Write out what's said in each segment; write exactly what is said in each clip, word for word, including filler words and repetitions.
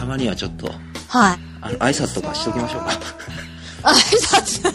まにはちょっと、 はい。 あの、挨拶とかしときましょうか。 挨拶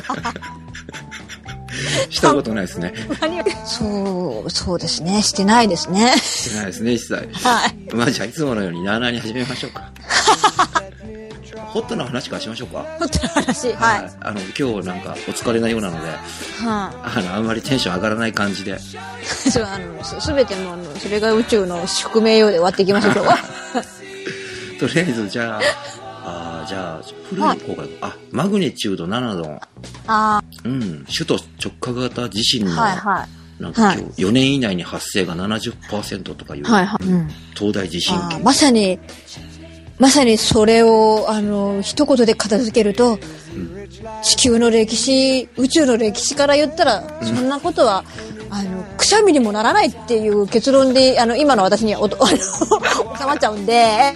したことないですね。 そう、そうですね。してないですね。 してないですね、一切。 はい。 まあじゃあいつものようになあなあに始めましょうか。ホットな話からしましょうか。 ホットな話。はい。 あの、今日なんかお疲れなようなので、はい、あの、あんまりテンション上がらない感じで。 そう、あの、すべての、それが宇宙の宿命ようで終わっていきましょう、今日は。 とりあえず、じゃあ、あじゃあ、古い方から、はい、あ、マグニチュードななど。 あうん、首都直下型地震の、 はいはい、 なんか今日、よねん以内に発生が ななじゅっパーセント とかいう、 はいはい、うん、 東大地震計。 まさに、まさにそれを、あの、一言で片付けると、うん、地球の歴史、宇宙の歴史から言ったら、うん、そんなことは、あの、くしゃみにもならないっていう結論で、あの、今の私にはおと、あの、収まっちゃうんで、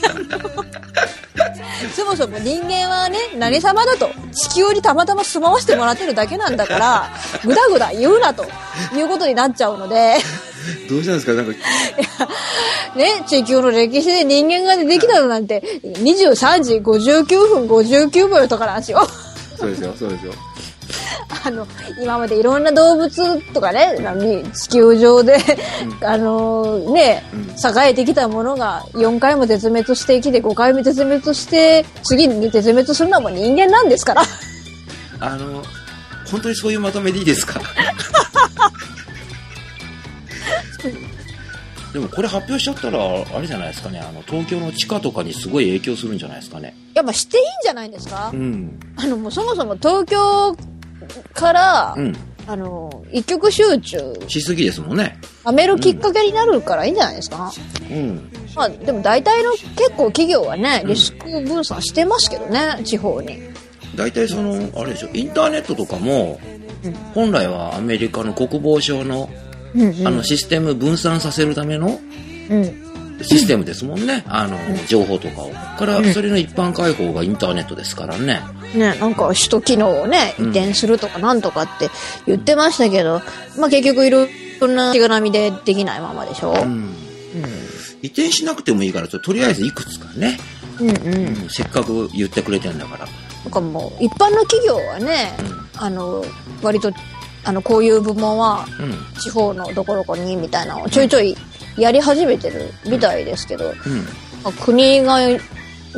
そもそも人間はね、何様だと、地球にたまたま住まわせてもらってるだけなんだから、ぐだぐだ言うなということになっちゃうので。 どうしたんですか、なんか。 ね、地球の歴史で人間ができたのなんて、にじゅうさんじごじゅうきゅうふんごじゅうきゅうびょうとかなんですよ。 そうですよ、そうですよ。 あの、今までいろんな動物とかね、地球上で、うん、あのね、うん、栄えてきたものがよんかいも絶滅してきて、ごかいめ絶滅して、次に絶滅するのはもう人間なんですから。 あの、本当にそういうまとめでいいですか？でもこれ発表しちゃったら、あれじゃないですかね、あの、東京の地価とかにすごい影響するんじゃないですかね。 やっぱしていいんじゃないですか？ うん。 あの、もうそもそも東京から、うん、あの、一極集中しすぎですもんね。 やめるきっかけになるからいいんじゃないですか。 うん。 まあ、でも大体の結構企業はね、リスク分散してますけどね、うん、地方に。 大体その、あれでしょ、インターネットとかも、うん、本来はアメリカの国防省の、うんうん、あのシステム分散させるための、うん、システムですもんね。あの、うん、情報とかを。から、それの一般開放がインターネットですからね。 ね、なんか首都機能をね、移転するとかなんとかって言ってましたけど、うん、まあ結局いろんなしがらみでできないままでしょ。うんうん、 移転しなくてもいいから、とりあえずいくつかね。 うんうんうん、せっかく言ってくれてんだから。 なんかもう、一般の企業はね、うん、あの、割と、あの、こういう部門は、地方のどこどこにみたいなのをちょいちょいやり始めてるみたいですけど、うんまあ、国がね、うん、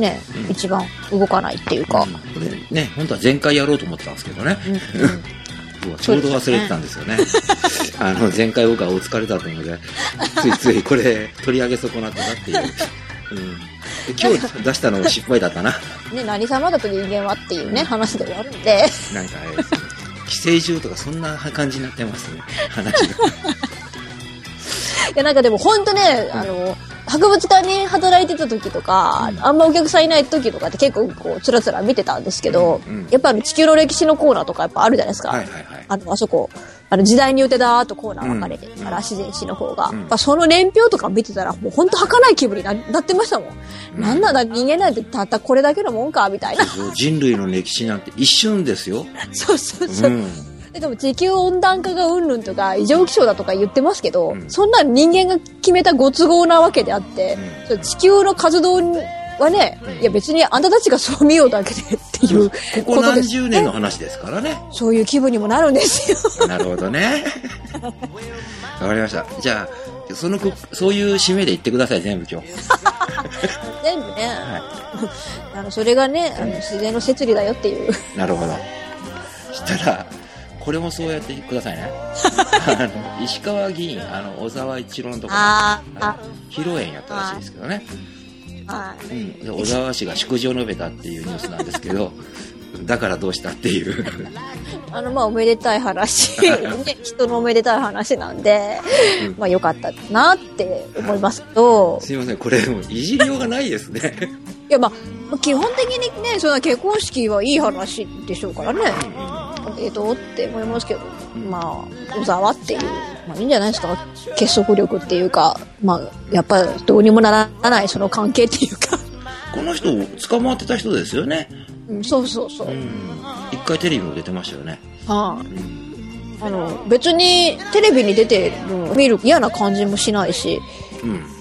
一番動かないっていうか。うん、これね、本当は前回やろうと思ってたんですけどね。うんうん、ちょうど忘れてたんですよね。あの、前回僕はお疲れだったので、ついついこれ取り上げ損なってたっていう。うん今日出したのが失敗だったな。 ね、何様だと人間はっていうね、話で終わるんで。 なんかあれですね。寄生獣とかそんな感じになってますね、話が。いや、なんかでも本当ね、うん、あの、博物館に働いてた時とか、うん、あんまお客さんいない時とかって結構こう、つらつら見てたんですけど、うんうん、やっぱあの地球の歴史のコーナーとかやっぱあるじゃないですか。 はいはいはい。 あの、あそこ。あの時代によってだーっとコーナー分かれてるから、うん、自然史の方が、うん、その年表とか見てたらもう本当儚い気分に な, なってましたもん、うん、なんなんだ人間なんてたったこれだけのもんかみたいな。 人類の歴史なんて一瞬ですよ。 そうそうそう、うん、でも地球温暖化がうんぬんとか異常気象だとか言ってますけど、うん、そんな人間が決めたご都合なわけであって、うん、地球の活動にはね、うん、いや別にあんたたちがそう見ようだけでっていうことです、ね、 ここ何十年の話ですからね。 そういう気分にもなるんですよ。 なるほどね。わかりました。じゃあそのそういう締めで言ってください全部今日。 全部ね。はい、あのそれがね、あの自然の摂理だよっていう。 なるほど。したらこれもそうやってくださいね。あの石川議員、あの小沢一郎のところ、ああ披露宴やったらしいですけどね。はい、うん、小沢氏が祝辞を述べたっていうニュースなんですけど、だからどうしたっていうあのまあおめでたい話、ね、人のおめでたい話なんで、うん、まあ良かったなって思いますけど、 すいませんこれもういじりようがないですね。 いやまあ基本的にねそんな結婚式はいい話でしょうからね、おめでとうって思いますけど、うん、まあ小沢っていう、まあいいんじゃないですか、結束力っていうか、まあやっぱりどうにもならないその関係っていうか。 この人捕まってた人ですよね。 うん、そうそうそう、うん、 一回テレビも出てましたよね。 はあ、うん、あの別にテレビに出てるの見る嫌な感じもしないし、 うん、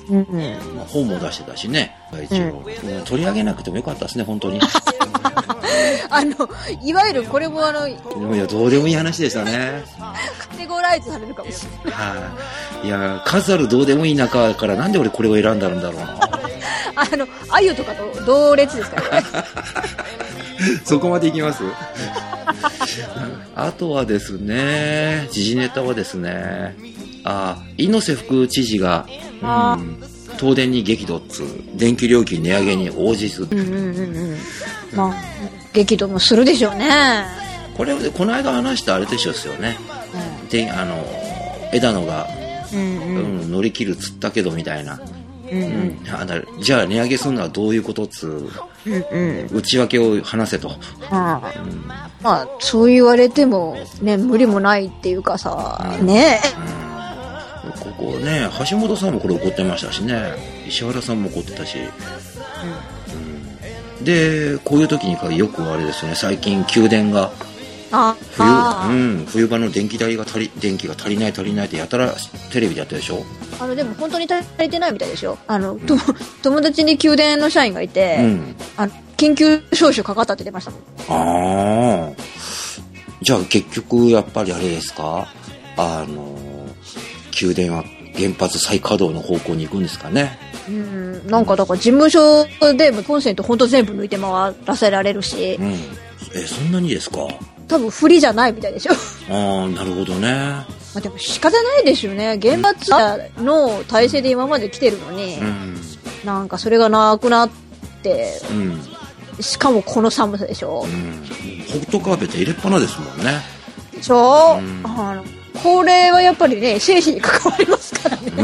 うんうんまあ、本も出してたしね、一応、うん、取り上げなくてもよかったですね、本当に。 あの、いわゆるこれもあの、 でもいや、どうでもいい話でしたね。 カテゴライズされるかもしれない。 はい、いや、数あるどうでもいい中からなんで俺これを選んだんだろうな。 あの、あゆとかと同列ですからね。 そこまでいきますあとはですね、時事ネタはですね、あ、猪瀬副知事が、うん、東電に激怒っつう、電気料金値上げに応じず。うんうんうんうん。 まあ、激怒もするでしょうね。 これ、この間話したあれと一緒ですよね。うん、で、あの、枝野が、うんうんうん、乗り切るっつったけどみたいな。うんうん、あだじゃあ値上げするのはどういうことっつう、うんうん、内訳を話せと、 ああうん、まあそう言われてもね無理もないっていうかさ、うん、ねえ、うん、ここね橋本さんもこれ怒ってましたしね、石原さんも怒ってたし、うんうん、でこういう時によくあれですよね、最近給電があ冬, あ、うん、冬場の電気代が足り電気が足りない足りないってやたらテレビでやってるでしょ。 あのでも本当に足りてないみたいですよ。あの、うん、友達に給電の社員がいて、うん、あの緊急招集かかったって出ましたもん。 ああ、じゃあ結局やっぱりあれですか、あの給電は原発再稼働の方向に行くんですかね。 うん、なんかだから事務所でコンセント本当全部抜いて回らせられるし、うん、 えそんなにですか。 多分不利じゃないみたいでしょ。 ああ、なるほどね。 まあ、でも仕方ないですよね。原発の体制で今まで来てるのに、うん、なんかそれがなくなって、うん、しかもこの寒さでしょ。うん、 ホットカーペット入れっぱなですもんね。 でしょ、うん、あのこれはやっぱりね生死に関わりますからね。うん、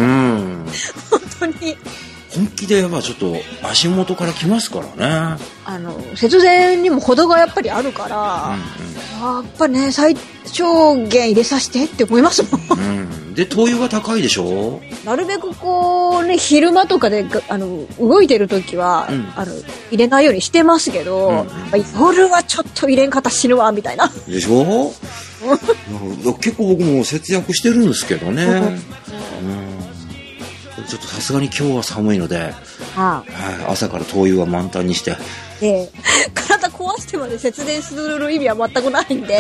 本当に。 本気でやっぱちょっと足元から来ますからね。 あの節電にも程がやっぱりあるから、うんうん、やっぱね最小限入れさせてって思いますもん、うん、 で灯油が高いでしょ。 なるべくこうね昼間とかであの動いてる時は、うん、あの入れないようにしてますけど、うんうん、夜はちょっと入れん方死ぬわみたいなでしょ結構僕も節約してるんですけどね、うんうん、ちょっとさすがに今日は寒いので、ああ、はい、朝から灯油は満タンにして、 ええ、体壊してまで節電する意味は全くないんで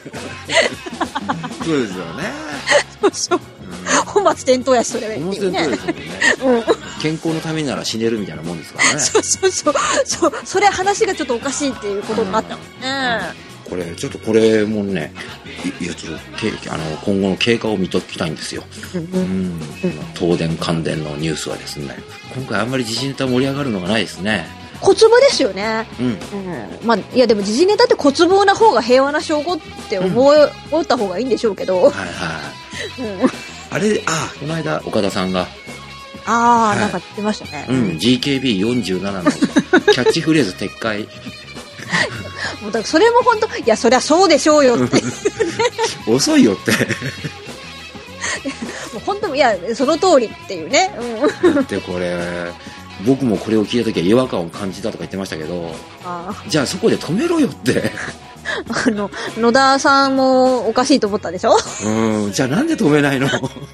そうですよね。 そうそう、うん、本末転倒やしそれはっていうね、ですもんね、 うん、健康のためなら死ねるみたいなもんですからね。 そうそうそうそう、それ話がちょっとおかしいっていうことになったもんね、 うん、これちょっとこれもね、いやちょっとあの今後の経過を見ときたいんですよ、うんうん、東電関電のニュースはですね、今回あんまり時事ネタ盛り上がるのがないですね。 小粒ですよね、うんうん、まあ、いやでも時事ネタって小粒な方が平和な証拠って思,、うん、思った方がいいんでしょうけど、はいはい、うん、あれ、あこの間岡田さんがああ、はい、なんか言ってましたね、 うん、ジーケービーよんじゅうなな のキャッチフレーズ撤回もうだからそれも本当、いやそりゃそうでしょうよって、ね、 遅いよってもう本当、いやその通りっていうね、 うん、だってこれ僕もこれを聞いた時は違和感を感じたとか言ってましたけど、あじゃあそこで止めろよってあの野田さんもおかしいと思ったでしょ。 うん、じゃあなんで止めないの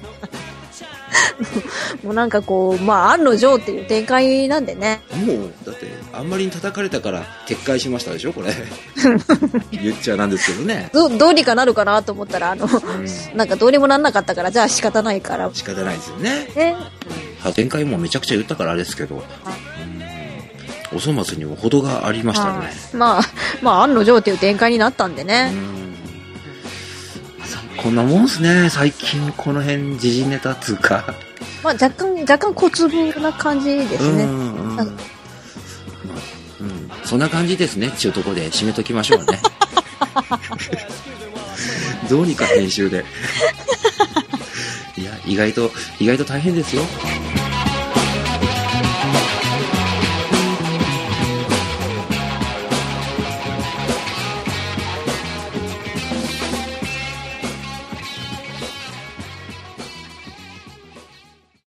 もうなんかこう、まあ案の定っていう展開なんでね。 もうだってあんまりに叩かれたから撤回しましたでしょこれ言っちゃなんですけどね。 ど, どうにかなるかなと思ったらあの、うん、なんかどうにもなんなかったから、じゃあ仕方ないから仕方ないですよね。ね、うん、前回もめちゃくちゃ言ったからあれですけど、お粗末にも程がありましたね。 あまあまあ案の定っていう展開になったんでね。うん、 こんなもんですね最近この辺時事ネタっつうか、 まあ若干若干小粒な感じですね。うん、うん、まあ、 うん、そんな感じですねっていうところで締めときましょうねどうにか編集でいや意外と意外と大変ですよ。